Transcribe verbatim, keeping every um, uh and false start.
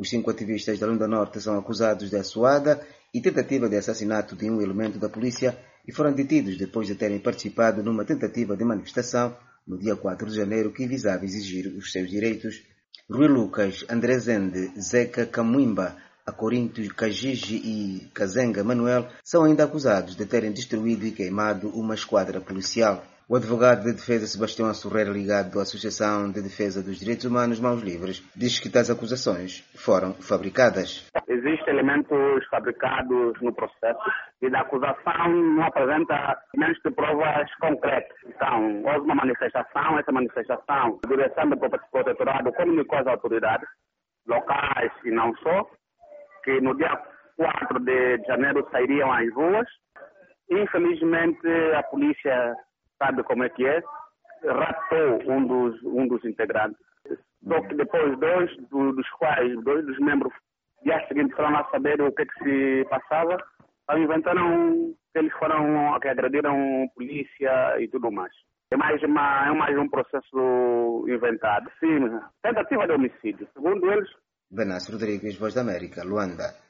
Os cinco ativistas da Lunda Norte são acusados de assoada e tentativa de assassinato de um elemento da polícia e foram detidos depois de terem participado numa tentativa de manifestação no dia quatro de janeiro que visava exigir os seus direitos. Rui Lucas, André Zende, Zeca Camuimba, Acorinto Cajiji e Kazenga Manuel são ainda acusados de terem destruído e queimado uma esquadra policial. O advogado de defesa Sebastião Assurreira, ligado à Associação de Defesa dos Direitos Humanos Mãos Livres, diz que tais acusações foram fabricadas. Existem elementos fabricados no processo e da acusação não apresenta elementos de provas concretas. Então, houve uma manifestação, essa manifestação, a direção do protetorado comunicou às autoridades locais e não só, que no dia quatro de janeiro sairiam às ruas. Infelizmente, a polícia sabe como é que é, raptou um dos, um dos integrantes. Só que depois dois do, dos quais, dois dos membros, dia seguinte foram lá saber o que, é que se passava, inventaram que eles foram, que agrediram polícia e tudo mais. É mais, uma, é mais um processo inventado. Sim, tentativa de homicídio. Segundo eles... Venâncio Rodrigues, Voz da América, Luanda.